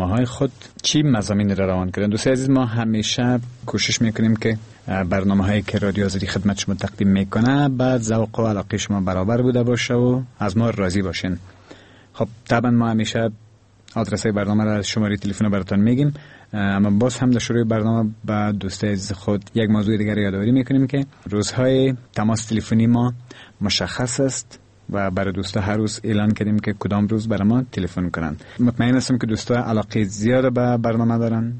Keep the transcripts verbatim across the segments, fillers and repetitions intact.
برنامه‌های خود چی مضامین را روان کردن. دوستان عزیز، ما همیشه کوشش میکنیم که برنامه‌هایی که رادیو آزادی خدمت شما تقدیم میکنه با ذوق و علاقه شما برابر بوده باشه و از ما راضی باشین. خب طبعا ما همیشه آدرس برنامه را، شماره تلفن براتون میگیم، اما باز هم در شروع برنامه با دوستان عزیز خود یک موضوع دیگر یادآوری میکنیم که روزهای تماس تلفنی ما مشخص است و برای دوستا هر روز اعلان کردیم که کدام روز برای ما تلفن کنن. مطمئن هستم که دوستا علاقه زیاد به برنامه دارن،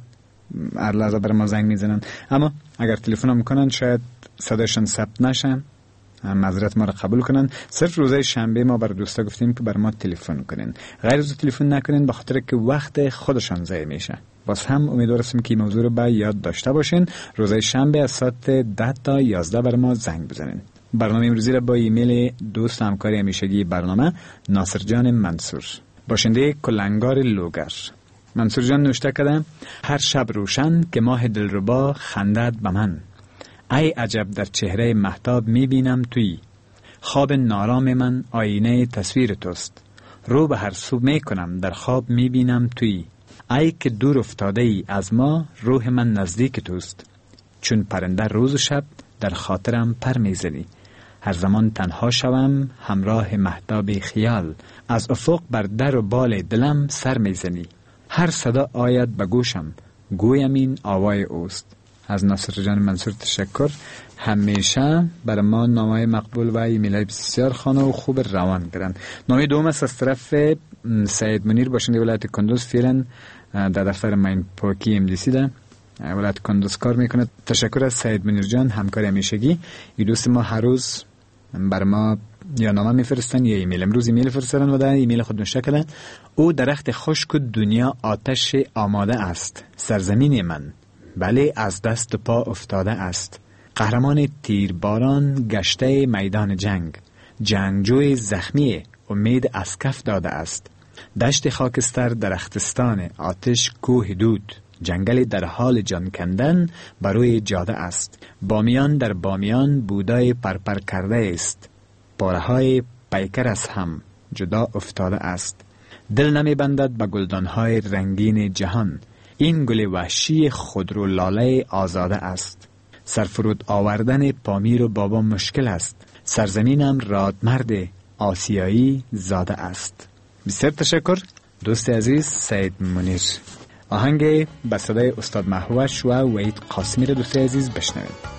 هر لحظه برای ما زنگ میزنن، اما اگر تلفن هم کنن شاید صداشون ثبت نشه، معذرت ما را قبول کنن. صرف روزهای شنبه ما برای دوستا گفتیم که برای ما تلفن کنین، غیر از تلفن نکنین به خاطر که وقت خودشان ضایع میشه. باز هم امیدوارم که این موضوع رو به یاد داشته باشین. روزهای شنبه از ساعت ده تا یازده برای ما زنگ بزنین. برنامه امروزی را با ایمیل دوست همکاری همیشگی برنامه ناصر جان منصور، باشنده کلنگار لوگر. منصور جان نوشته کرده: هر شب روشن که ماه دلربا خندد به من، ای عجب در چهره مهتاب میبینم تویی، خواب نارام من آینه تصویر توست، رو به هر سو میکنم در خواب میبینم تویی، ای که دور افتاده ای از ما روح من نزدیک توست، چون پرنده روز و شب در خاطرم پر میزنی، هر زمان تنها شوم همراه مهتاب خیال، از افق بر در و بال دلم سر میزنی، هر صدا آید به گوشم گویم این آوای اوست. از ناصر جان منصور تشکر. همیشه برای ما نامه‌های مقبول و ایمیل‌های بسیار خانه و خوب روان کردن. نامه دوم است از طرف سید منیر، باشنده ولایت کندوز، فعلا در دفتر ماین پاکی ام دی سی ده ولایت کندوز کار میکنه. تشکر از سید منیر جان، همکار همیشگی. این دوست ما هر روز بر ما یا نامه میفرستن یا ایمیل. امروز ایمیل فرستادن و در ایمیل خود نوشته کردن: او درخت خشک دنیا آتش آماده است، سرزمین من بله از دست پا افتاده است، قهرمان تیرباران گشته میدان جنگ، جنگجوی زخمی امید از کف داده است، دشت خاکستر درختستان، آتش کوه دود، جنگل در حال جان کندن بر روی جاده است، بامیان در بامیان بودای پرپر کرده است، پاره‌های پیکر از هم جدا افتاده است، دل نمی بندد به گلدان‌های رنگین جهان، این گل وحشی خودرو لاله آزاده است، سرفرود آوردن پامیر و بابا مشکل است، سرزمینم رادمرد آسیایی زاده است. بسیار تشکر دوست عزیز سید منیر. آهنگ به صدای استاد مهوش و وحید قاسمی را دوست عزیز بشنوید.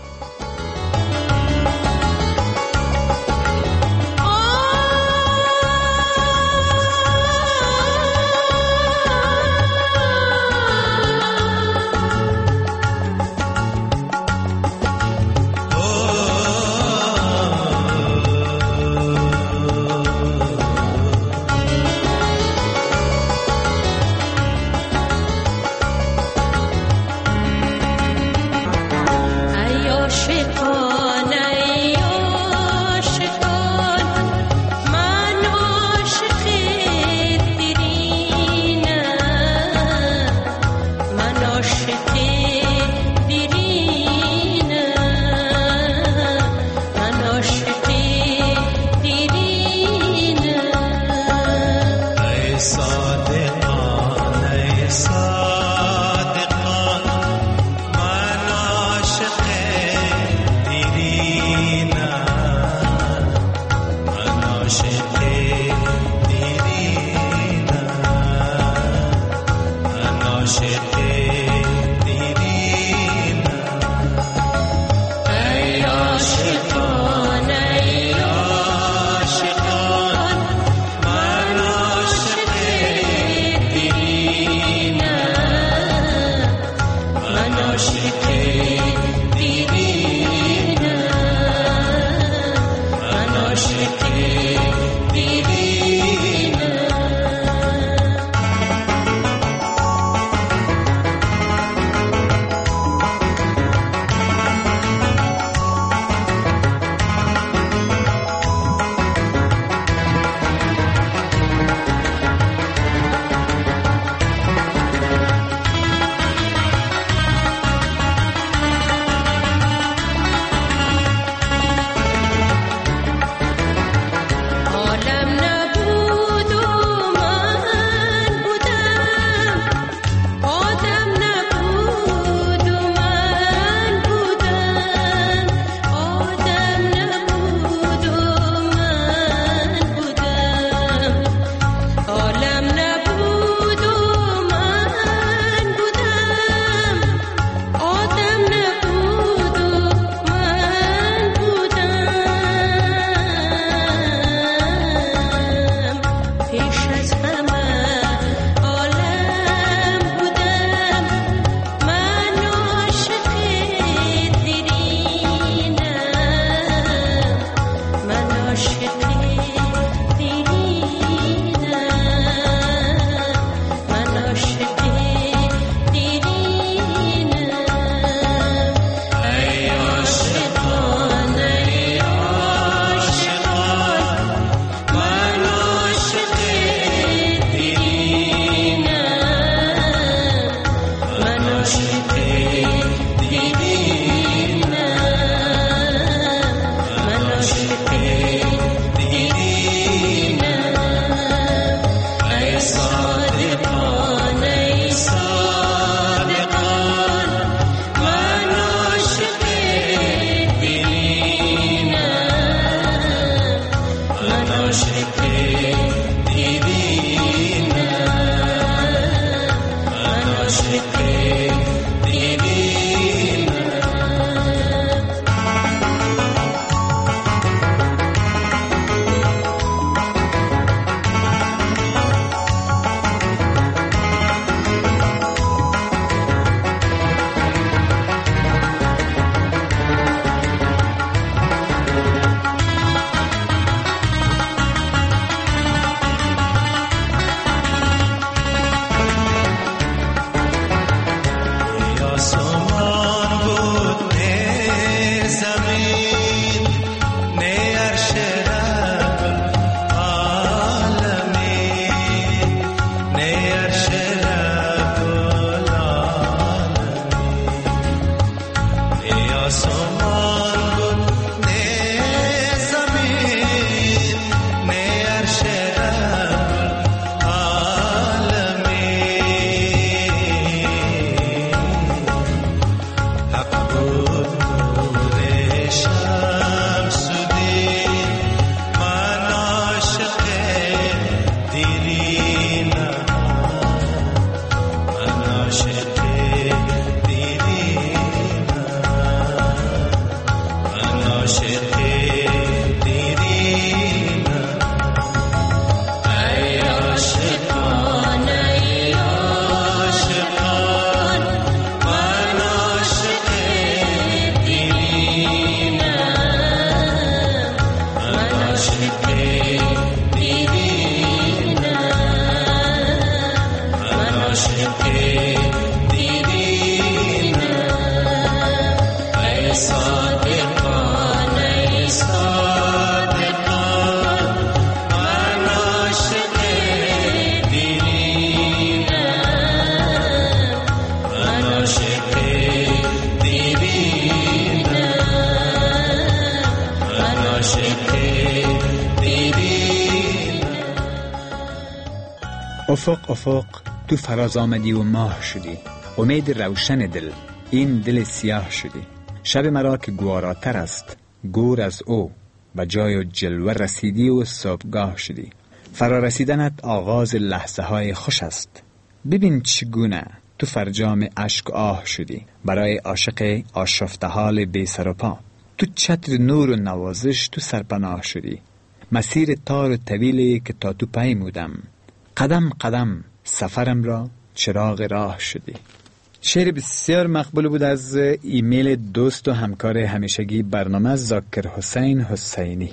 افق افق تو فراز آمدی و ماه شدی، امید روشن دل این دل سیاه شدی. شب مرا که گواراتر است گور از او، و جای و جلوه رسیدی و صبحگاه شدی. فرا رسیدنت آغاز لحظه های خوش است، ببین چگونه تو فرجام اشک آه شدی. برای عاشق آشفته حال بی سر و پا، تو چتر نور و نوازش تو سرپناه شدی. مسیر تار و طویلی که تا تو پیمودم، قدم قدم سفرم را چراغ راه شدی. شعر بسیار مقبول بود از ایمیل دوست و همکار همیشگی برنامه ذاکر حسین حسینی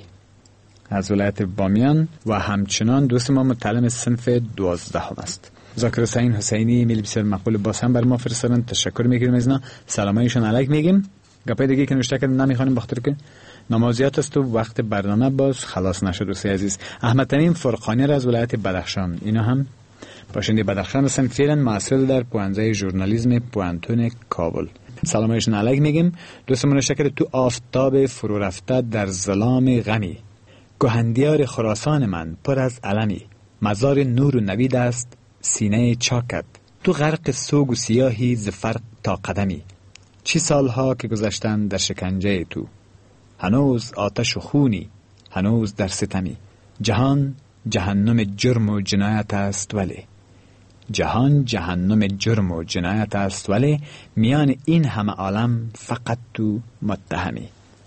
از ولایت بامیان و همچنان دوست ما متعلم صنف دوازدهم است. ذاکر حسین حسینی ایمیل بسیار مقبول باز هم بر ما فرستادن، تشکر میگیریم از اینا، سلامایشون علیک میگیم. گپای دیگه که نوشته کردن نمیخوانیم بخاطر که نمازیات است و وقت برنامه باز خلاص نشد. دوستی عزیز احمد تمیم فرقانی را از ولایت بدخشان، اینا هم باشنده بدخشان هستن، فعلا محصل در پوانزه ژورنالیسم پوانتون کابل. سلامایشون علیک میگیم. دوستمون نوشته کرده تو آفتاب فرو رفته در ظلام غمی، گهندیار خراسان من پر از علمی. مزار نور و نوید است سینه چاکت، تو غرق سوگ و سیاهی ز فرق تا قدمی. چی سالها که گذشتن در شکنجه تو، هنوز آتش و خونی هنوز در ستمی. جهان جهنم جرم و جنایت است ولی جهان جهنم جرم و جنایت است ولی میان این همه عالم فقط تو متهمی.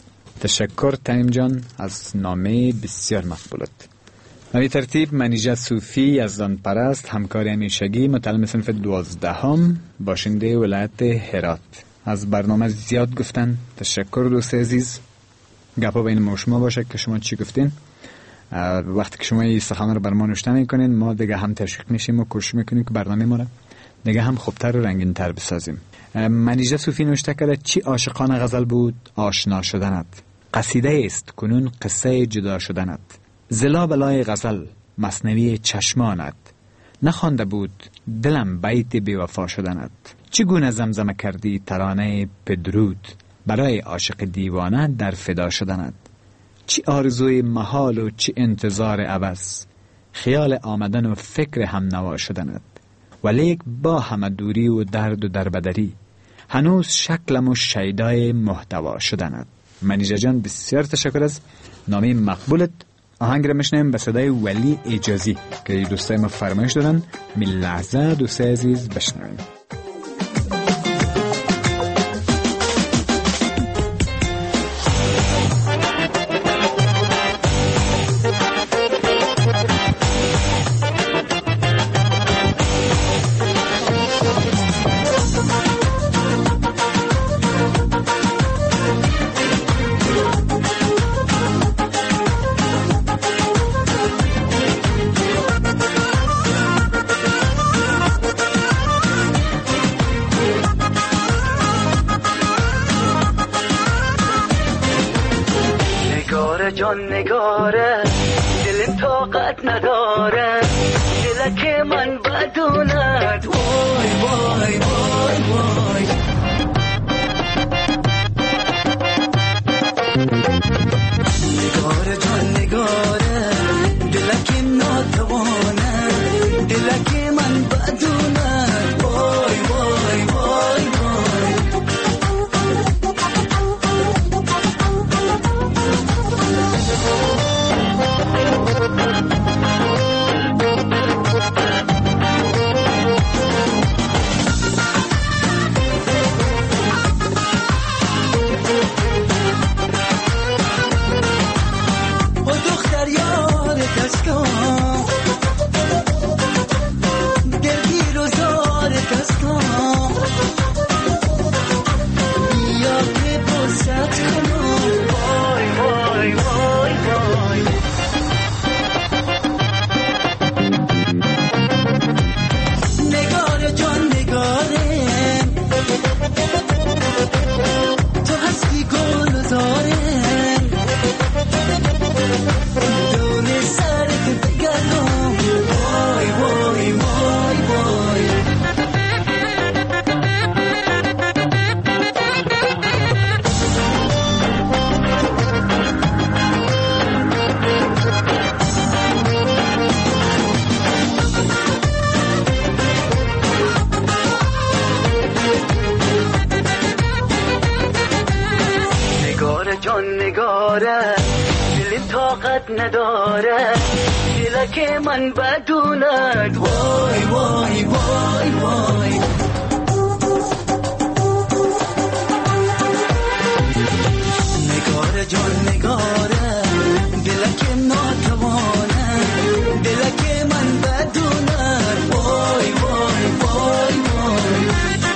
تشکر تمیم جان از نامه بسیار مقبولت. نوی ترتیب منیژه صوفی از دان پرست، همکار همیشگی، متعلم صنف دوازدهم، باشنده ولایت هرات. از برنامه زیاد گفتن، تشکر دوست عزیز. گپا بین ما شما باشه که شما چی گفتین. وقتی که شما این سخن رو بر ما نوشته میکنین، ما دیگه هم تشویق میشیم و کوشش میکنیم که برنامه ما رو دیگه هم خوبتر و رنگین تر بسازیم. منیژه صوفی نوشته کرده چی عاشقانه غزل بود آشنا شدنت، قصیده است کنون قصه جدا شدنت. زلا بلای غزل مثنوی چشمانت، نخوانده بود دلم بیت بی‌وفا شدنت. چگونه زمزمه کردی ترانه پدرود، برای عاشق دیوانه در فدا شدنت. چی آرزوی محال و چی انتظار عبث، خیال آمدن و فکر هم نوا شدنت. ولیک با همه دوری و درد و دربدری، هنوز شکلم و شیدای محتوا شدنت. منیژه جان بسیار تشکر از نامه مقبولت. آهنگ را میشنیم به صدای ولی اجازی که دوستای ما فرمایش دادن. می لحظه دوستای عزیز بشنویم. جان نگاره دلم طاقت نداره دلک من بدوند وای وای وای وای نگاره جان نگاره دلک ناتوانه دلک من بدوند وای وای وای وای نداره دلک من بدوند وای وای وای وای نگاره جان نگاره دلک ناتوانه دلک من بدوند وای وای وای وای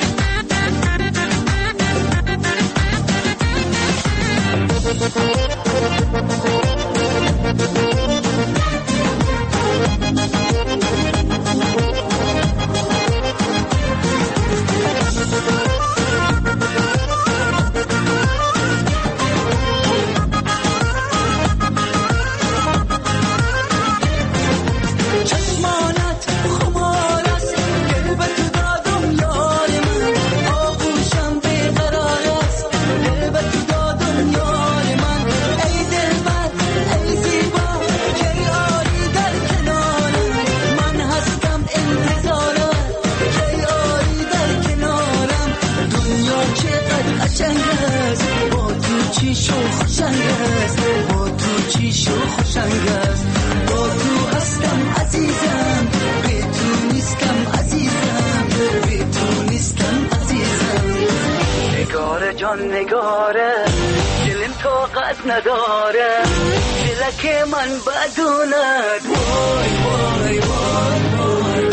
نگاره دلم طاقت نداره دلک من بدوند وای وای وای وای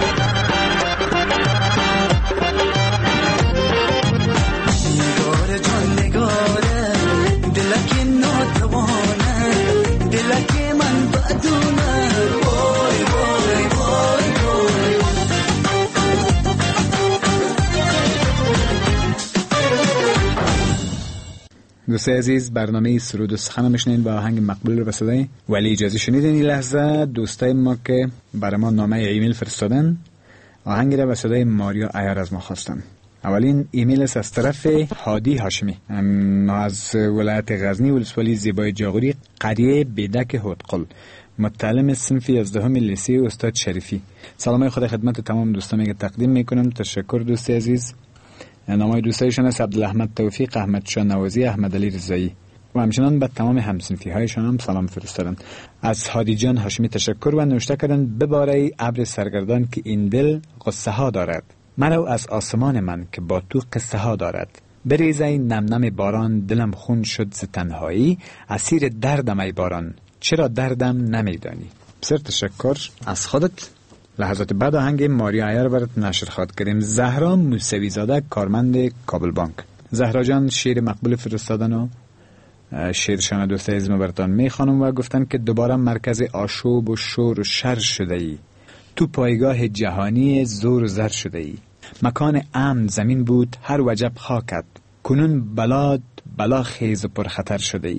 نگاره جان نگاره دلک ناتوانه دلک من بدوند وای وای وای وای دوستای عزیز، برنامه سرود و سخن میشنین با آهنگ مقبول رو به صدای ولی اجازی شنیدین. این لحظه دوستای ما که برای ما نامه ایمیل فرستادن آهنگ رو به صدای ماریا عیار از ما خواستن. اولین ایمیل است از طرف هادی هاشمی، ما از ولایت غزنی، ولسوالی زیبای جاغوری، قریه بیدک هودقل، متعلم صنف یازدهم لیسه استاد شریفی. سلام خدا خدمت تمام دوستان میگه تقدیم میکنم. تشکر دوست عزیز. نامای دوستایشان است عبدالاحمد توفیق، احمد شاه نوازی، احمد علی رضایی و همچنان به تمام همصنفی هایشان هم سلام فرستادن. از هادی جان هاشمی تشکر و نوشته کردن بباره ابر سرگردان که این دل قصه ها دارد، مرو از آسمان من که با تو قصه ها دارد. بریزه نم نم باران دلم خون شد ز تنهایی، اسیر دردم ای باران چرا دردم نمیدانی. بسیار تشکر از خودت. لحظات بعد آهنگ ماریا عیار برات نشر خواهد کردیم. زهرا موسوی زاده، کارمند کابل بانک. زهرا جان شعر مقبول فرستادن و شعرشان دوست عزیز براتان میخوانم و گفتن که دوباره مرکز آشوب و شور و شر شده ای، تو پایگاه جهانی زور و زر شده ای. مکان امن زمین بود هر وجب خاکت، کنون بلاد بلا خیز و پرخطر شده ای.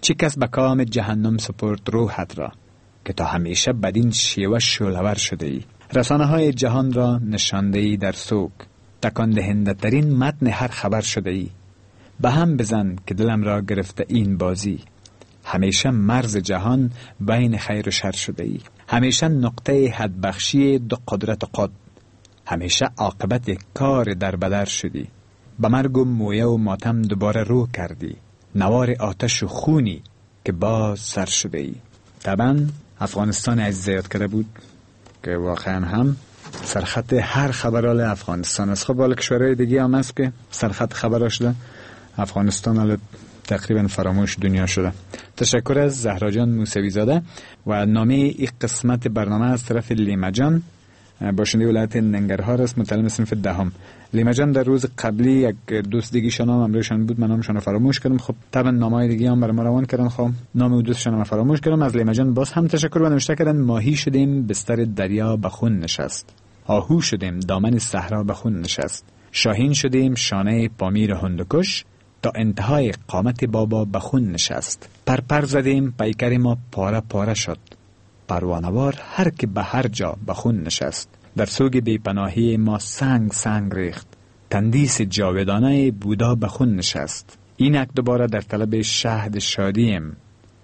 چی کس به کام جهنم سپرد روحت را که تا همیشه بدین شیوه شعله‌ور شده ای. رسانه های جهان را نشانده ای در سوگ، تکان دهنده ترین متن هر خبر شده ای. به هم بزن که دلم را گرفته این بازی، همیشه مرز جهان بین خیر و شر شده ای. همیشه نقطه حد بخشی دو قدرت و قد، همیشه عاقبت کار در بدر شدی. به مرگ و مویه و ماتم دوباره رو کردی، نوار آتش و خونی که باز سر شده ای. طبعا افغانستان عزیز یاد کرده بود که واقعا هم سرخط هر خبرال افغانستان است. خب حالا کشورهای دیگه هم هست که سرخط خبرها شده، افغانستان حالا تقریبا فراموش دنیا شده. تشکر از زهرا جان موسوی زاده و نامه این قسمت برنامه از طرف لیما جان، باشنده ولایت ننگرهار است، متعلم صنف دهم. لیما جان در روز قبلی یک دوست دیگه شنام امروشان بود، من نامشون فراموش کردم. خب طبعا نامه‌های دیگه هم برام روان کردن، خب نام دوستشون هم فراموش کردم. از لیما جان باز هم تشکر و نوشته کردن ماهی شدیم بستر دریا به خون نشست، آهو شدیم دامن صحرا به خون نشست، شاهین شدیم شانه پامیر هندوکش تا انتهای قامت بابا به خون نشست، پر پر زدیم پیکر ما پاره پاره شد، پروانوار هر که به هر جا به خون نشست، در سوگ بیپناهی ما سنگ سنگ ریخت، تندیس جاودانه بودا به خون نشست. اینک دوباره در طلب شهد شادیم،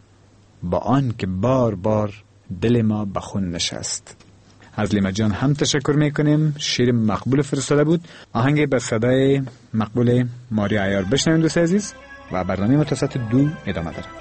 با آن که بار بار دل ما به خون نشست. از لیما جان هم تشکر میکنیم. شیر مقبول فرستاده بود. آهنگ به صدای مقبول ماریا عیار بشنویم دوست عزیز و برنامه متوسط دو ادامه داره.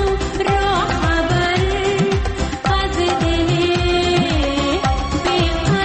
Be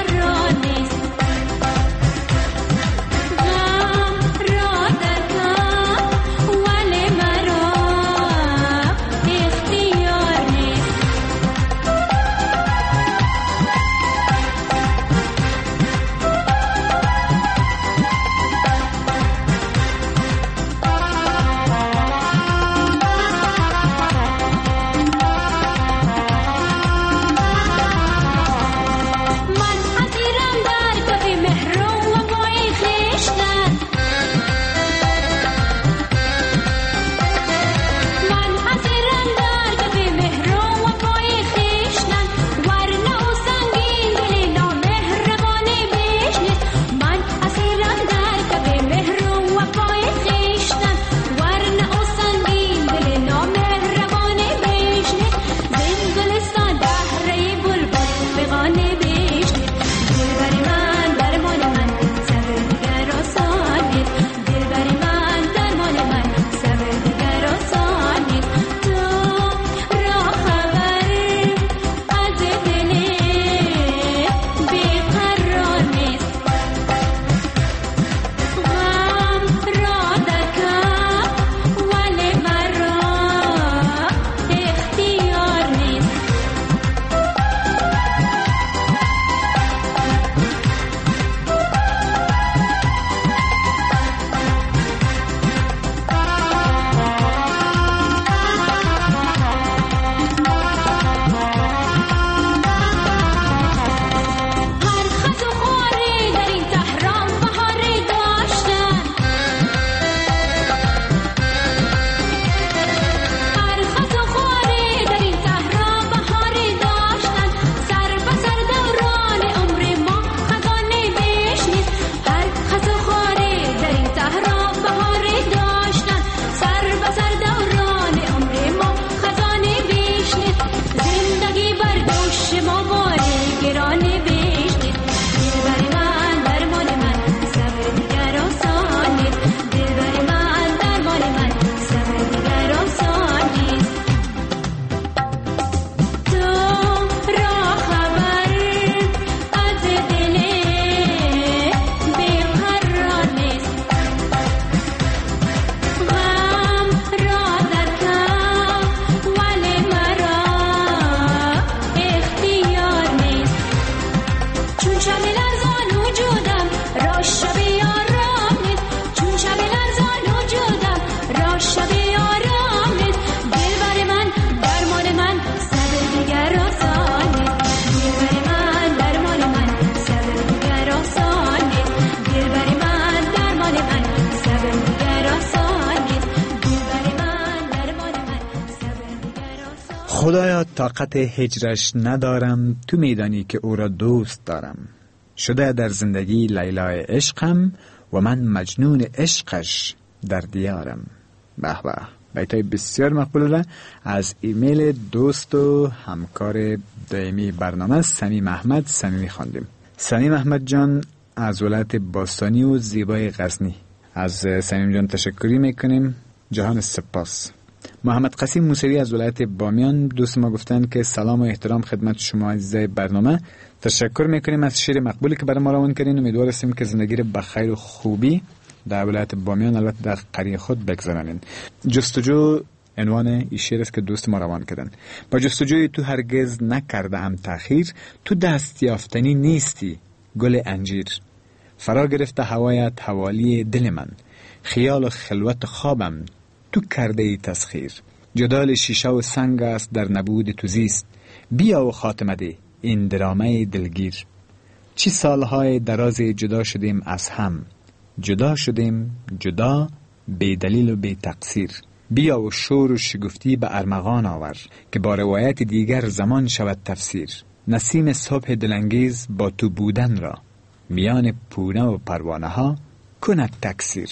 خدایا طاقت هجرش ندارم، تو میدانی که او را دوست دارم. شده در زندگی لیلای عشقم و من مجنون عشقش در دیارم. به به، بیتای بسیار مقبول از ایمیل دوست و همکار دائمی برنامه صمیم احمد صمیمی خواندیم. صمیم احمد جان از ولایت باستانی و زیبای غزنی، از صمیم جان تشکری میکنیم، جهان سپاس. محمد قاسم موسوی از ولایت بامیان دوست ما گفتن که سلام و احترام خدمت شما عزیزای برنامه، تشکر میکنیم از شعر مقبولی که برای ما روان کردین. امیدوار هستیم که زندگی رو بخیر و خوبی در ولایت بامیان، البته در قریه خود بگذرانین. جستجو عنوان این شعر است که دوست ما روان کردن. با جستجوی تو هرگز نکرده ام تأخیر، تو دست یافتنی نیستی گل انجیر. فرا گرفته هوایت حوالی دل من، خیال و خلوت خوابم تو کرده ای تسخیر. جدال شیشه و سنگ است در نبود تو زیست، بیا و خاتمه ده این درامه دلگیر. چی سالهای دراز جدا شدیم از هم، جدا شدیم جدا بی دلیل و بی تقصیر. بیا و شور و شگفتی به ارمغان آور، که با روایت دیگر زمان شود تفسیر. نسیم صبح دلانگیز با تو بودن را، میان پونه و پروانه ها کند تکثیر.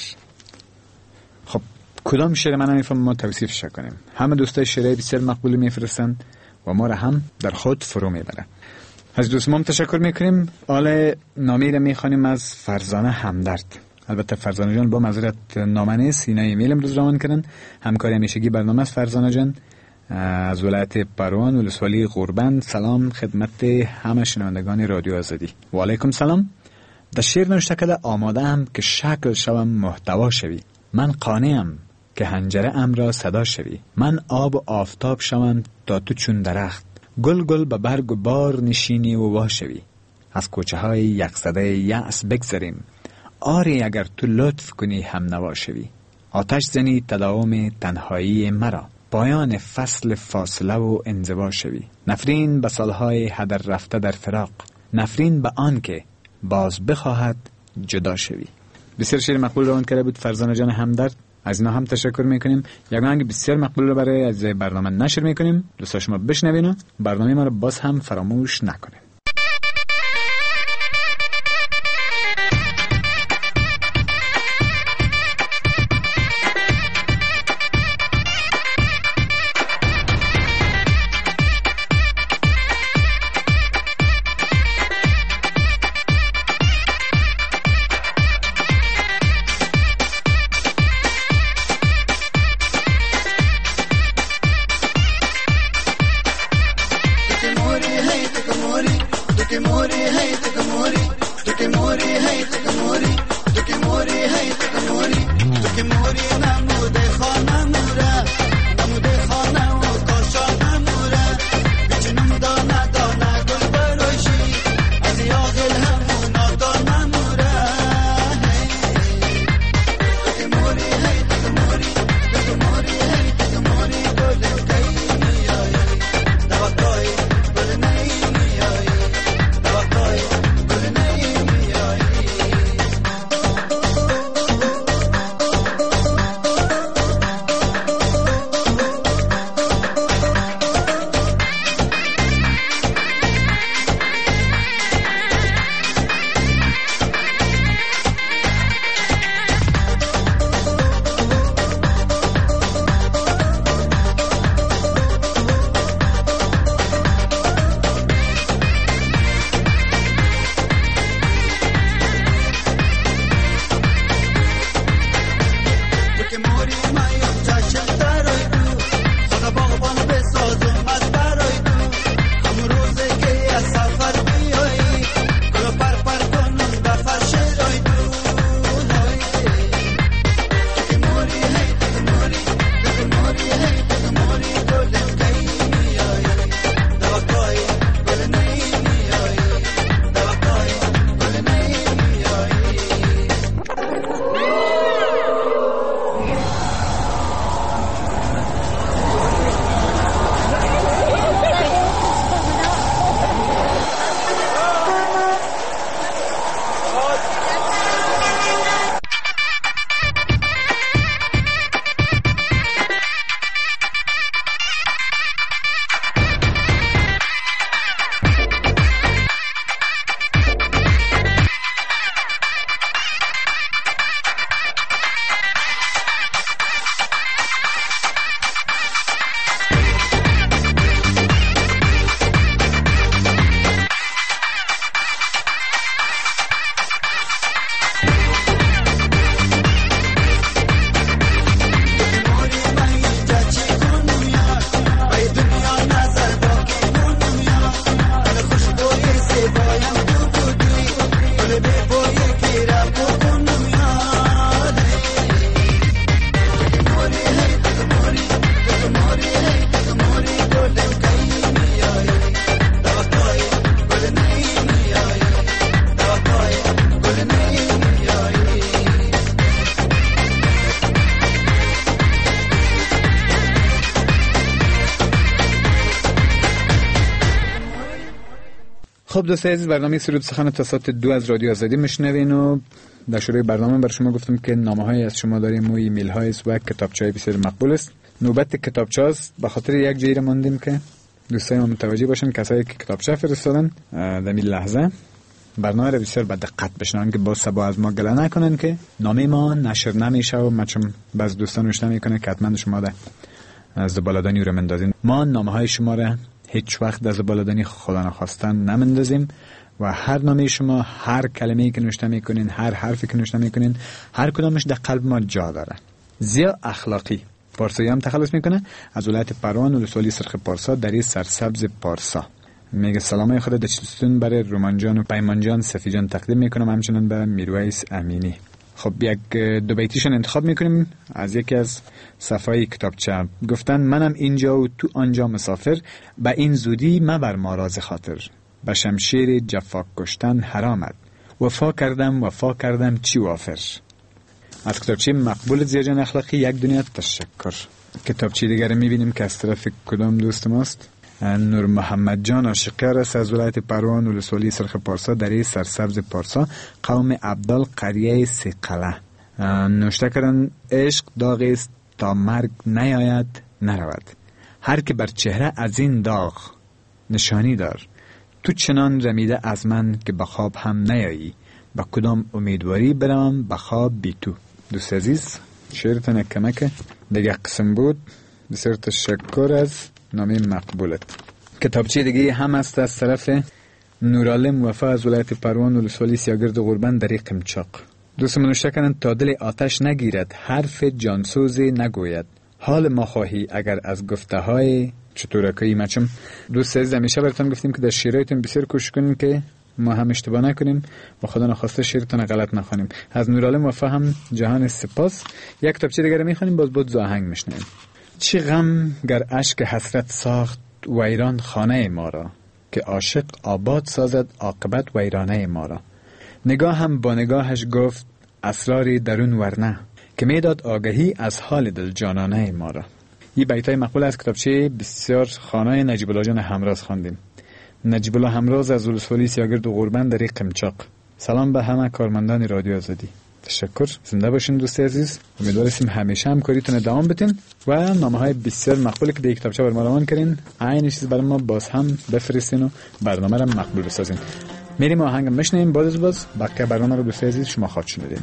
خب کدام شعر من نمیفهم ما توصیفش کنیم؟ همه دوستای شعرهای بسیار مقبول میفرستن و ما را هم در خود فرو میبره. از دوست ما تشکر میکنیم. آل نامی را میخوانیم از فرزانه همدرد. البته فرزانه جان با معذرت نامه نیست، اینا ایمیل امروز روان کردن. همکار همیشگی برنامه است فرزانه جان از ولایت پروان ولسوالی غربند. سلام خدمت همه شنوندگان رادیو آزادی. و علیکم سلام. در شعر نوشته کده آماده ام که شکل شوم محتوا شوی. من قانعم که حنجره ام را صدا شوی. من آب و آفتاب شوم تا تو چون درخت، گل گل به برگ و بار نشینی و وا شوی. از کوچه های یخزده یأس بگذریم، آری اگر تو لطف کنی هم نوا شوی. آتش زنی تداوم تنهایی مرا، پایان فصل فاصله و انزوا شوی. نفرین به سالهای هدر رفته در فراق، نفرین به آن که باز بخواهد جدا شوی. بسیار شعر مقبول روان کرده بود فرزانه جان همدرد، از اینا هم تشکر میکنیم. یک آهنگ بسیار مقبول رو برای از برنامه نشر میکنیم، دوستا شما بشنوین و برنامه ما رو باز هم فراموش نکنید. خب دوستان عزیز، برنامه سرود سخن تا ساعت دو از رادیو آزادی میشنوین و در شروع برنامه بر شما گفتم که نامه‌های از شما داریم و ایمیل های و کتابچه‌های بسیار مقبول است. نوبت کتابچه است، به خاطر یک جایی را ماندیم که دوستان ما متوجه باشن کسایی که کتابچه فرستادن در این لحظه برنامه را بسیار با دقت بشنون که با سبا از ما گله نکنن که نامه ما نشر نمیشه و ما چون بعض دوستان روش نمیکنه که حتما شما ده از زبالدانی رو مندازین. ما نامه های شما را هیچ وقت از زبالدانی خدا نخواستن نمندازیم و هر نامه شما، هر کلمه‌ای که نوشته میکنین، هر حرفی که نوشته میکنین، هر کدامش در قلب ما جا داره. زیا اخلاقی پارسایی هم تخلص میکنه از ولایت پروان ولسوالی سرخ پارسا در این سرسبز پارسا. میگه سلامای خود دچستون برای رومان جان و پیمان جان صفی جان تقدیم میکنم، همچنان به میرویس امینی. خب یک دو بیتیشون انتخاب میکنیم از یکی از صفحای کتابچه. گفتن منم اینجا و تو آنجا مسافر، به این زودی مبر ما راز خاطر، به شمشیر جفا کشتن حرامد، وفا کردم وفا کردم چی وافر. از کتابچه مقبول زیا جان اخلاقی یک دنیا تشکر. کتابچه دیگر میبینیم که از طرف کدام دوست ماست؟ نور محمد جان عاشقیار است از ولایت پروان ولسوالی سرخ پارسا در سرسبز پارسا قوم عبدال قریه سیقله. نوشته کردن عشق داغ است تا مرگ نیاید نرود، هر که بر چهره از این داغ نشانی دار، تو چنان رمیده از من که به خواب هم نیایی، با کدام امیدواری برم به خواب بی تو. دوست عزیز شعرتان یک کمک دیگه قسم بود، بسیار تشکر از نامه مقبولت. کتابچه دیگه هم است از طرف نورالم وفا از ولایت پروان ولسوالی سیاگرد قربان در قمچاق. دوست منوشته کنند تا دل آتش نگیرد، حرف جانسوزی نگوید، حال ما خواهی اگر از گفته های چطورکایی مچم. دوست عزیز همیشه براتون گفتیم که در شعرهایتون بسیار کوشش کنیم که ما هم اشتباه نکنیم و خدا نخواسته شعرتون غلط نخوانیم. از نورالم وفا هم جهان سپاس. یک کتابچه دیگه میخوانیم، باز بود زاهنگ میشنیم. چی غم گر اشک حسرت ساخت ویران خانه ما را، که عاشق آباد سازد عاقبت ویرانه ما را. نگاه هم با نگاهش گفت اسراری درون ورنه، که میداد آگهی از حال دل جانانه ما را. این بیتای مقبول از کتابچه بسیار خانه نجیب الله جان همراز خواندیم. نجیب الله همراز از ولسوالی سیاگرد قربان در قمچاق. سلام به همه کارمندان رادیو آزادی. تشکر، زنده باشین دوست عزیز. امیدواریم همیشه همکاریتون ادامه بدین و نامه‌های بسیار مقبولی که در کتابچه برام روان کردین عین چیز برای ما باز هم بفرستین و برنامه رو مقبول بسازین. میریم آهنگ میشنیم، باز باز بقیه برنامه رو دوست عزیز شما خواهد شنیدین.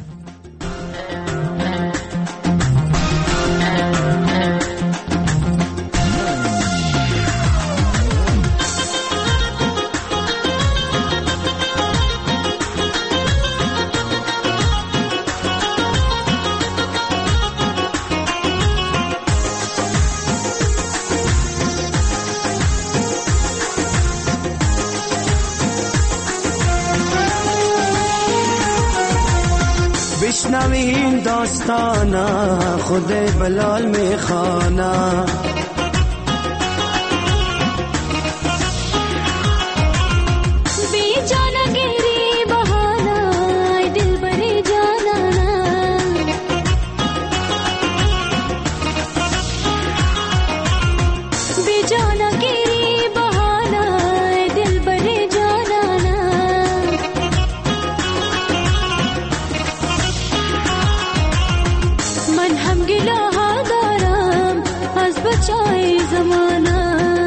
بشنوین داستانا خود بلال میخوانا، بی جانا گیری بهانا دل بری جانانا، بی جانا گیری بهانا دل بری جانانا، من هم گله ها دارم از بچای زمانه،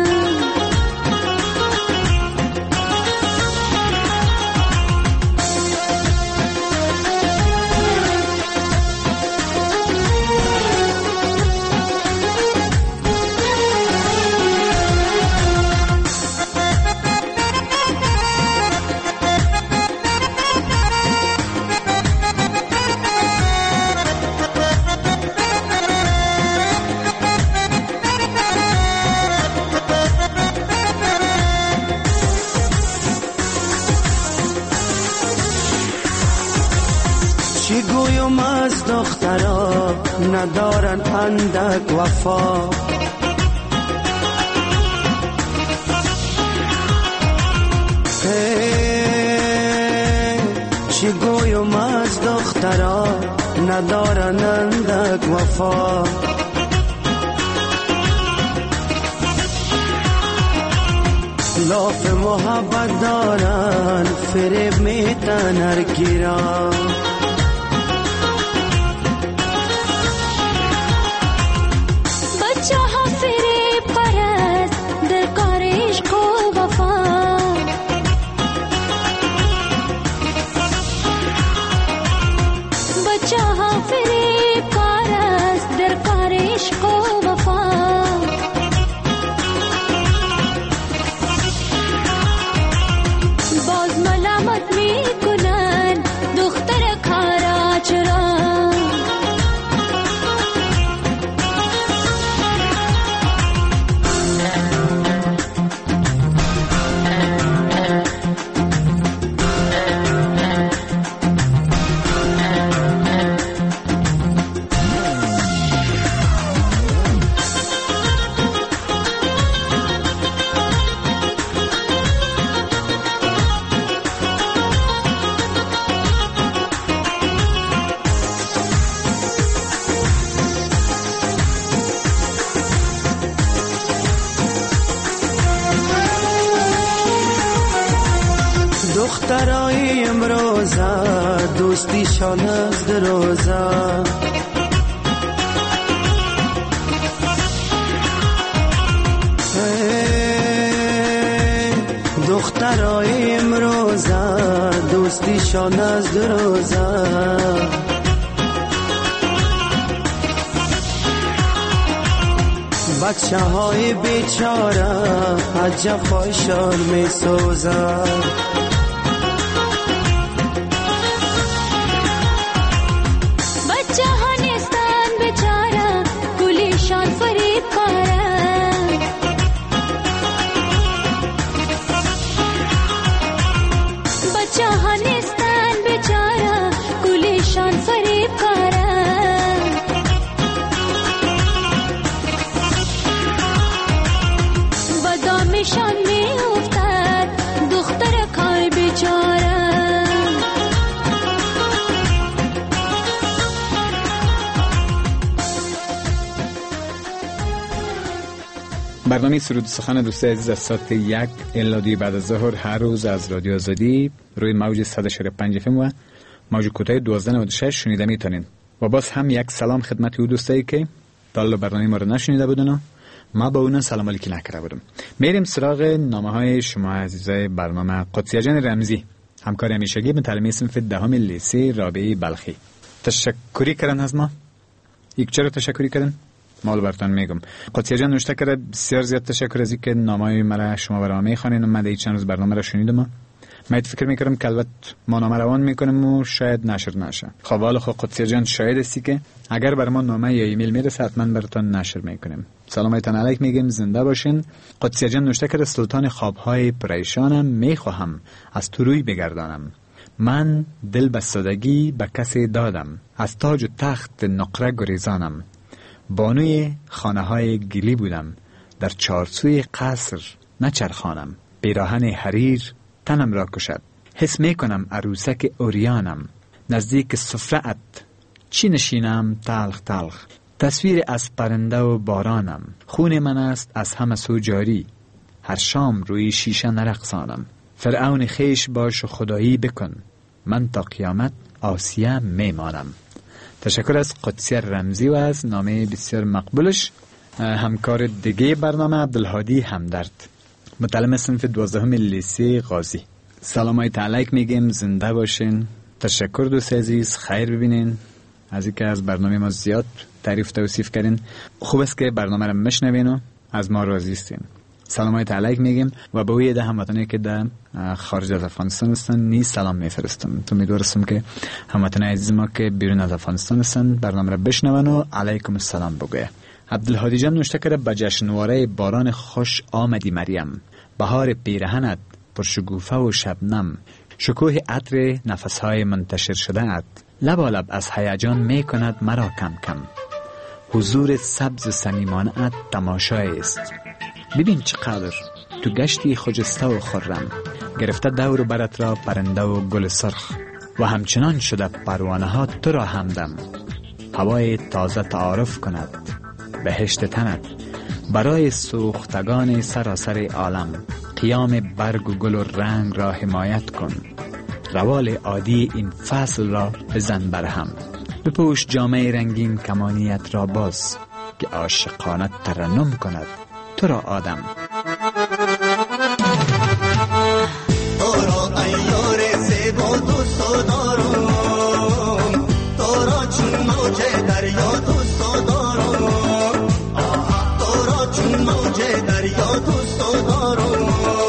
چی گویم از دخترا ندارن اندک وفا، چی گویم از دخترا ندارن اندک وفا، لاف محبت دارن فریب میتن هر گیرا بچه ها فریب پرست در کار عشق و وفا بچه ها فریب پرست در کار عشق و وفا باز ملامت میکنن دختر کارا چرا دخترای امروزه دوستیشان از دروزه دخترای امروزه دوستیشان از دروزه بچه های بیچاره از جفایشان می سوزه شان می افتد دختر کار بیچاره برنامه سرود سخن دوست عزیز از ساعت یک الی دو بعد از ظهر هر روز از رادیو آزادی روی موج صد و شش و پنج اف ام و موج کوتاه دوازده نود و شش شنیده میتونین. و باز هم یک سلام خدمت او دوستایی که تا برنامه ما رو نشنیده بودن، ما با اونا سلام علیکی نکرده بودم. میریم سراغ نامه های شما عزیزای برنامه. قدسیه جان رمزی، همکار همیشگی به تعلیم صنف دهم لیسه رابعه بلخی، تشکری کردن از ما. یک چرا تشکری کردن؟ مال براتون میگم. قدسیه جان نوشته کرده بسیار زیاد تشکر از اینکه نامه‌های مرا شما برام میخوانید و من در چند روز برنامه را شنیدم. من فکر میکردم که البته ما نامه روان میکنیم و شاید نشر نشه. خب حالا خب قدسیه جان شاید هستی که اگر بر ما نامه یا ایمیل میرسه حتما براتون نشر میکنیم. سلامتان علیک میگیم، زنده باشین. قدسیه جان نوشته کرده سلطان خوابهای پریشانم، میخواهم از تو روی بگردانم. من دل به سادگی به کسی دادم، از تاج و تخت نقره گریزانم. بانوی خانه های گلی بودم، در چارسوی قصر نچرخانم. پیراهن حریر تنم را کشد، حس میکنم عروسک اوریانم. نزدیک سفره‌ات چی نشینم تلخ تلخ، تصویر از پرنده و بارانم. خون من است از همه سو جاری، هر شام روی شیشه نرقصانم. فرعون خیش باش و خدایی بکن، من تا قیامت آسیه میمانم. تشکر از قدسیه رمزی و از نامه بسیار مقبولش. همکار دیگه برنامه عبدالهادی همدرد، متعلم صنف دوازدهم لیسه غازی. سلام های تعلیق میگیم، زنده باشین. تشکر دوست عزیز، خیر ببینین. از اینکه از برنامه ما زیاد تعریف توصیف کردین. خوب است که برنامه رو مشنوین و از ما راضی هستین. سلام های تعلیق میگیم و به اوی ده هموطنی که در خارج از افغانستان هستن نیز سلام میفرستم. تو میدونستم که هموطنی عزیز ما که بیرون از افغانستان هستن برنامه رو بشنون و علیکم السلام بگویه. عبدالهادی جان نوشته کرده به جشنواره باران خوش آمدی مریم، بهار پیرهنت پرشگوفه و شبنم، شکوه عطر نفسهای منتشر شده ات، لبالب از هیجان می کند مرا کم کم. حضور سبز صمیمانه ات تماشای است، ببین چقدر تو گشتی خجسته و خرم، گرفته دور برت را پرنده و گل سرخ، و همچنان شده پروانه ها تو را همدم. هوای تازه تعارف کند بهشت تنت، برای سوختگان سراسر عالم. قیام برگ و گل و رنگ را حمایت کن. روال عادی این فصل را بزن برهم. بپوش جامه رنگین کمانیت را باز که عاشقانه ترنم کند تو را آدم. تو را ایار زیبا دوست دارم، تو را چون موج دریا دوست دارم، تو را چون موج دریا دوست دارم.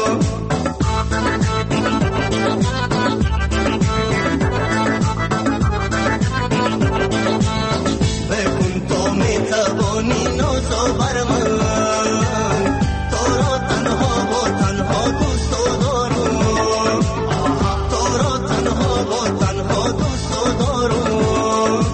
بکن تو می توانی نازو بر من، تو را تنها و تنها دوست دارم، تو را تنها و تنها دوست دارم.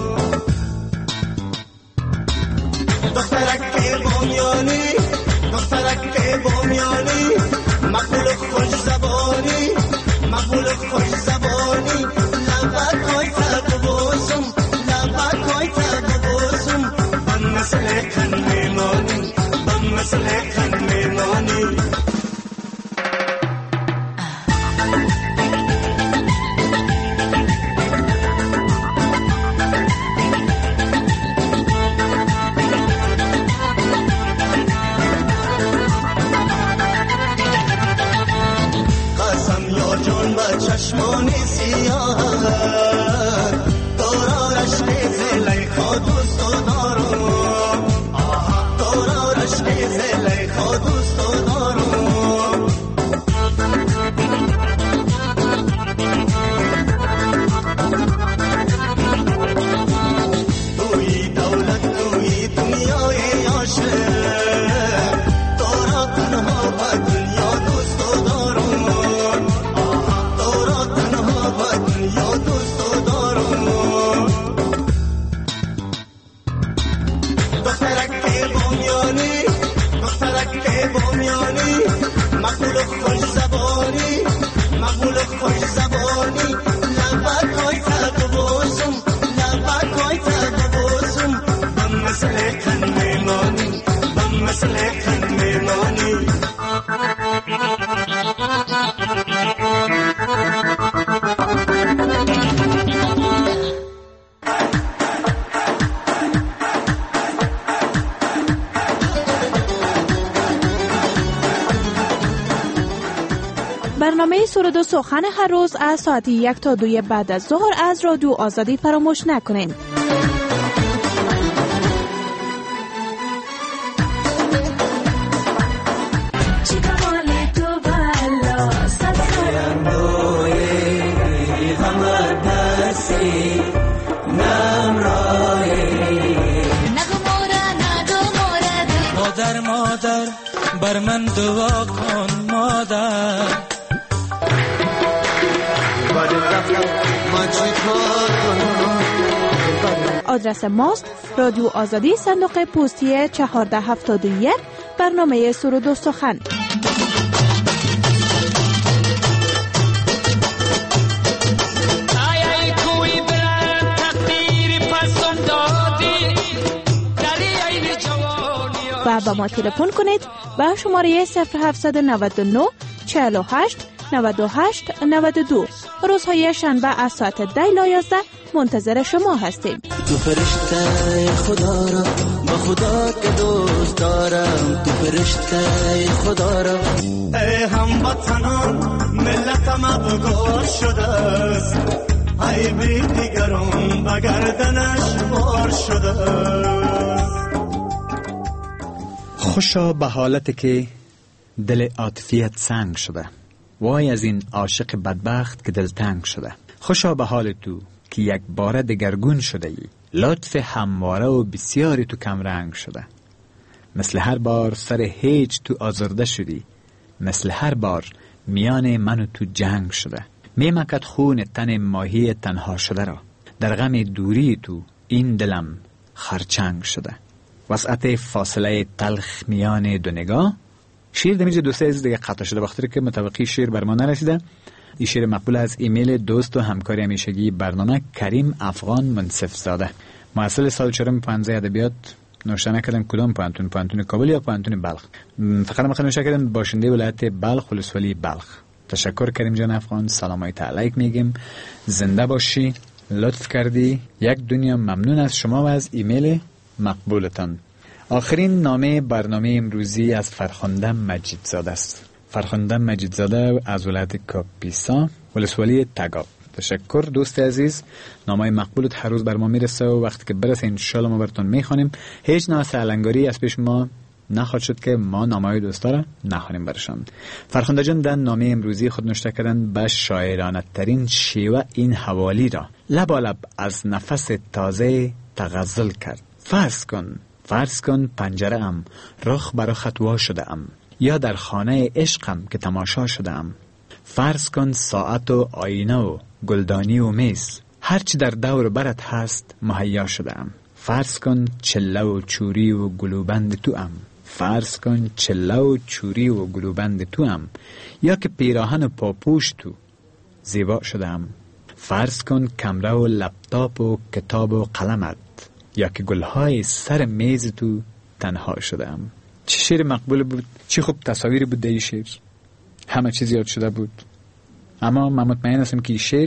دخترک بامیانی، دخترک بامیانی، مقبول خوش زبانی، مقبول خوش زبانی، لبت های تب بوسم، لبت های تب بوسم، من مثل کن میمانی، من مثل کن میمانی. قسم یا جان با چشمانی سیاه، تو را رشک زلیخا دوست دارم، تو را رشک زلیخا دوست دارم. توی دولت توی دنیای عاشق، تو را تنها با دنیا دوست دارم، تو را تنها با دنیا دوست دارم. دخترک بامیانی، دخترک بامیانی، مقبول خوش زبانی، مقبول خوش زبانی، لبت های تب بوسم، لبت های تب بوسم، من مثل کن میمانی، من مثل کن میمانی. برنامه سرود و سخن هر روز از ساعت یک تا دوی بعد از ظهر از رادیو آزادی فراموش نکنین. مادر مادر بر من دعا کن مادر. آدرس ماست رادیو آزادی صندوق پستی چهارده هفتاد و یک، برنامه سرود و سخن. و با ما تلفن کنید با شماره صفر هفتصد و نود و نه چهل و هشت نود و هشت نود و دو. روزهای شنبه از ساعت ده تا یازده منتظر شما هستیم. تو فرشته خدا را با خدا که دوست دارم، تو فرشته خدا را. ای هموطنان ملتم ابگار شده است، ای بی دیگران به گردنش بار شده است. خوشا به حالت که دل عاطفیت سنگ شده، وای از این عاشق بدبخت که دل تنگ شده. خوشا به حال تو که یک بار دگرگون شده ای، لطف همواره و بسیاری تو کم رنگ شده. مثل هر بار سر هیچ تو آزرده شدی، مثل هر بار میان من و تو جنگ شده. میمکد خون تن ماهی تنها شده را، در غم دوری تو این دلم خرچنگ شده. وسعت فاصله تلخ میان دو نگاه. شیر دمیج دوسته عزیز دیگه قطع شده بخاطر که متوقی شیر بر ما نرسیده. این شیر مقبول از ایمیل دوست و همکاری همیشگی برنامه کریم افغان منصف زاده، محصل سال چهارم پانزده ادبیات نوشته نکردن کدام پانتون، پانتون کابل یا پانتون بلخ. فقط ما نوشته کردن باشنده ولایت بلخ ولسوالی بلخ. تشکر کریم جان افغان، سلام علیک میگیم، زنده باشی، لطف کردی، یک دنیا ممنون از شما و از ایمیل مقبولتان. آخرین نامه برنامه امروزی از فرخنده مجیدزاده است. فرخنده مجیدزاده از ولایت کاپیسا ولسوالی تگاب. تشکر دوست عزیز، نامه مقبولت هر روز بر ما میرسه و وقتی که برسه انشالله ما براتون میخوانیم. هیچ نوع سالنگاری از پیش ما نخواهد شد که ما نامه‌های دوستا را نخوانیم برشان. فرخنده جان در نامه امروزی خود نوشته کردن به شاعرانه ترین شیوه این حوالی را لبالب از نفس تازه تغزل کرد. فرض کن فرض کن پنجره ام، رخ بر رخت وا شده ام، یا در خانه عشقم که تماشا شده ام. فرض کن ساعت و آینه و گلدانی و میز، هرچی در دور برت هست مهیا شده ام. فرض کن چله و چوری و گلوبند تو ام، فرض کن چله و چوری و گلوبند تو ام، یا که پیراهن و پاپوش تو زیبا شده ام. فرض کن کمره و لپتاپ و کتاب و قلمت، یا که گلهای سر میز تو تنها شده ام. چه شعر مقبول بود، چه خوب تصاویر بود در این شعر، همه چیز یاد شده بود. اما من مطمئن هستم که این شعر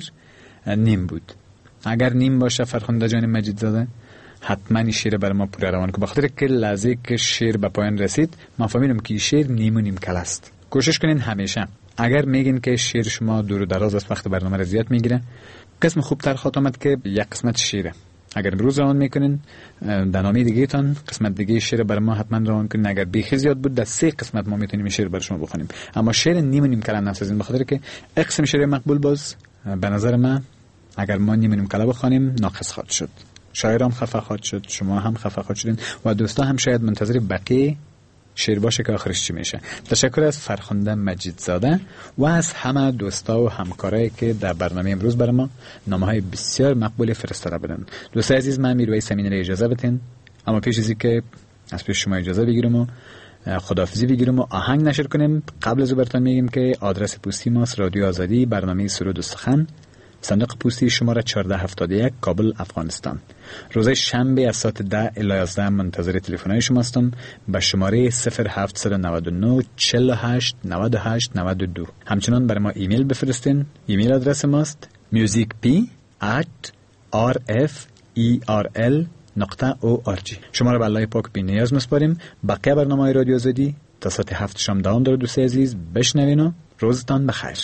نیم بود. اگر نیم باشه فرخنده جان مجیدزاده حتما این شعر بر ما پوره روان که بخاطر که لحظه که شعر به پایان رسید من فهمیدم که این شعر نیم و نیم کل است. کوشش کنین همیشه اگر میگین که شعر شما دور و دراز است وقت برنامه را زیاد میگیره، قسم خوب تر خواهد آمد که یک قسمت شعره. اگر امروز روان میکنین در نامه دیگه تان قسمت دیگه شعر بر ما حتما روان کنین. اگر بیخی زیاد بود در سه قسمت ما میتونیم شعر بر شما بخونیم، اما شعر نیم و نیم کلا نسازین بخاطر که قسم شعر مقبول باز به نظر من اگر ما نیم و نیم کلا بخونیم ناقص خواهد شد. شاعرام خفه خواهد شد، شما هم خفه خواهد شدین و دوستا هم شاید منتظر بقیه شعر باشه که آخرش چی میشه. تشکر از فرخنده مجیدزاده و از همه دوستا و همکارایی که در برنامه امروز برای ما نامه‌های بسیار مقبول فرستاده بودن. دوستای عزیز، من میرویس امین را اجازه بدین، اما پیش از اینکه از پیش شما اجازه بگیرم و خداحافظی بگیرم و آهنگ نشر کنیم، قبل از براتون میگیم که آدرس پستی ماست رادیو آزادی، برنامه سرود و سخن، صندوق پستی شماره چهارده هفتاد و یک، کابل، افغانستان. روز شنبه از ساعت ده الی یازده منتظر تلفن‌های شما هستم به شماره صفر هفت نه نه چهل و هشت نود و هشت نود و دو. همچنان برای ما ایمیل بفرستین. ایمیل آدرس ماست musicp at rferl نقطه org. شما را به الله پاک بی نیاز می‌سپاریم. بقیه برنامه‌های رادیو آزادی تا ساعت هفت شام دوام داره. دوستای عزیز بشنوین و روزتان بخیر.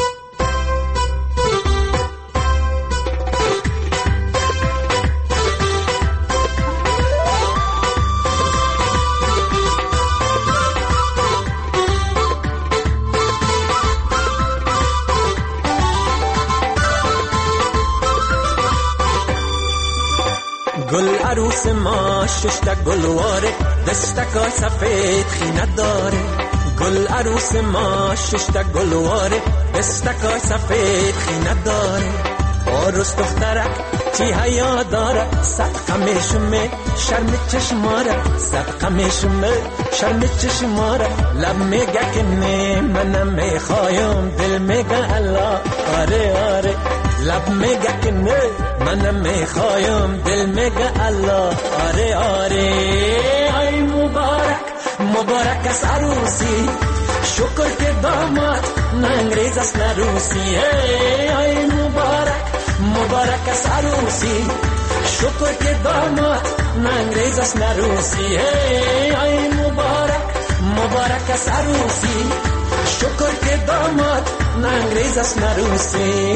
گل عروس ما ششتا گلواره، دستکای سفید خینه داره. گل عروس ما ششتا گلواره، دستکای سفید خینه داره. عروس دخترک چی حیا داره، صدقه میشمه شرم چشماره، صدقه میشمه شرم چشماره. لب میگه که نه منم میخوایم، دل میگه الله آره آره. لب میگه که نه منم میخوایم، دل میگه الله آره آره. ای مبارک مبارک از عروسی، شکر که داماد نه انگریز است نه روسی. ای مبارک مبارک از عروسی، شکر که داماد نه انگریز است نه روسی. ای مبارک مبارک از عروسی، شکر که داماد نه انگریز است نه روسی.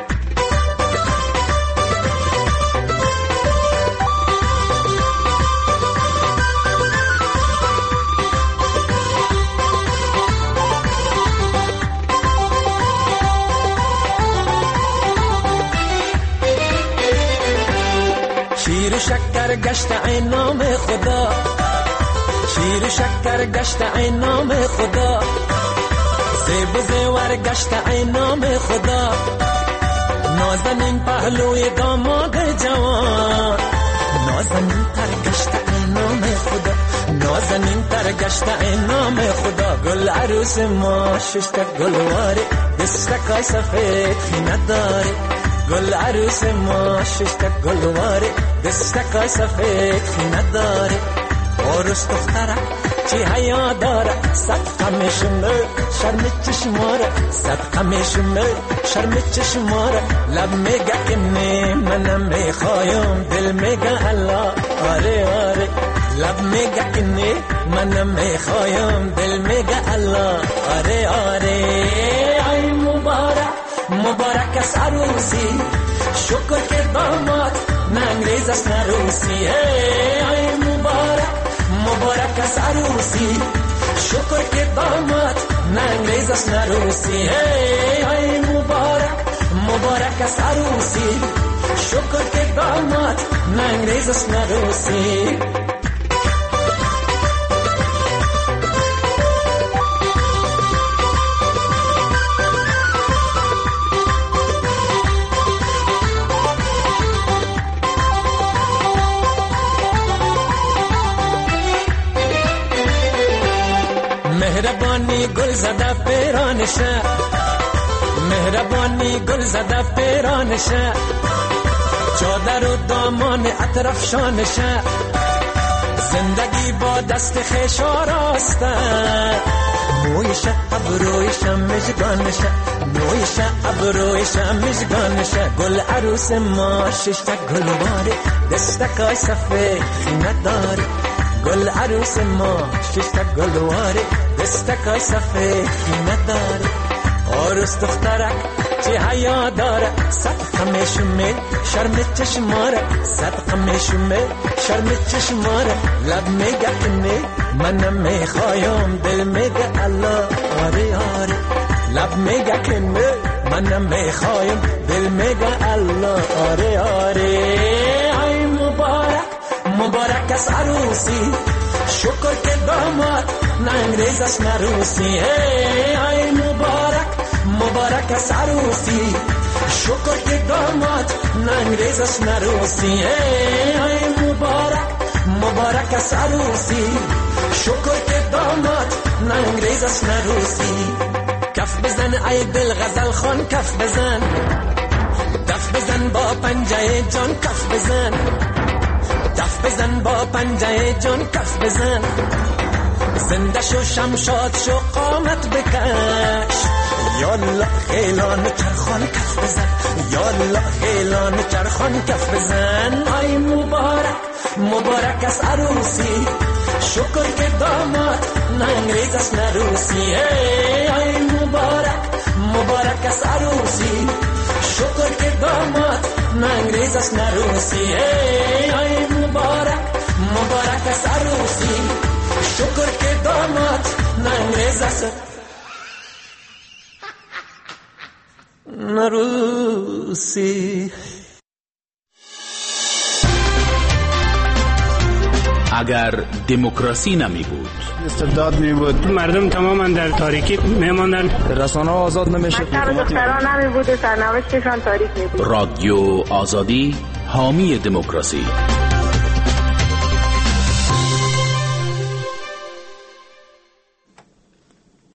شیر شکر گشت ای نام خدا، شیر شکر گشت ای نام خدا. زیب و زیور گشت ای نام خدا. نازنین پهلوی داماد جوان، نازنین تر گشت ای نام خدا، نازنین تر گشت ای نام خدا. گل عروس ما ششتا گلواره، دستکای سفید خینه داره. گل عروس ما ششتا گلواره، دستکای سفید خینه داره. آرس دخترک چی حیا داره صدقه میشمه شرم چشماره صدقه میشمه شرم چشماره لب میگه که نه منم میخوایم دل میگه الله آره آره لب میگه که نه منم میخوایم دل میگه الله آره آره ای مبارک مبارک است عروسی شکر که داماد ننگریز است نروسی ای مبارک مبارک است عروسی شکر که داماد ننگریز است نروسی ای مبارک مبارک است عروسی شکر که داماد ننگریز است نروسی مهربانی گل زده پیرانشه مهربانی گل زده پیرانشه چادر و دامان اطراف شانشه زندگی با دست خیش آراسته مویشه ابرویشه مژگانشه مویشه ابرویشه مژگانشه گل عروس ما ششتا گلواره دستکای سفید خینه داره گل عروس ما ششتا گلواره دستکای سفید خینه داره آرس دخترک چی حیا داره صدقه میشمه شرم چشماره صدقه میشمه شرم چشماره لب میگه که نه منم میخوایم دل میگه الله آره آره لب میگه که نه منم میخوایم دل میگه الله آره آره ای مبارک مبارک است عروسی شکر که داماد ننگریز است نروسی ای مبارک مبارک است عروسی شکر که داماد ننگریز است نروسی ای مبارک مبارک است عروسی شکر که داماد ننگریز است نروسی کف بزن ای دل غزل خان کف بزن دف بزن با پنجه جان کف بزن دف بزن با پنجه جان کف بزن زنده شو شمشاد شو قامت بکش یالا خیلان چرخان کف بزن یالا خیلان چرخان کف بزن ای مبارک مبارک است عروسی شکر که داماد ننگریز است نروسی ای مبارک مبارک است عروسی شکر که داماد ننگریز است نروسی ای مبارک مبارک است عروسی شکر که داماد ننگریز است نروسی. اگر دموکراسی نمی بود، استبداد می بود، مردم تماما در تاریکی می ماندن، رسانه آزاد نمیشه، دختران نمی بود و سرنوشتشان تاریک می بود. رادیو آزادی حامی دموکراسی.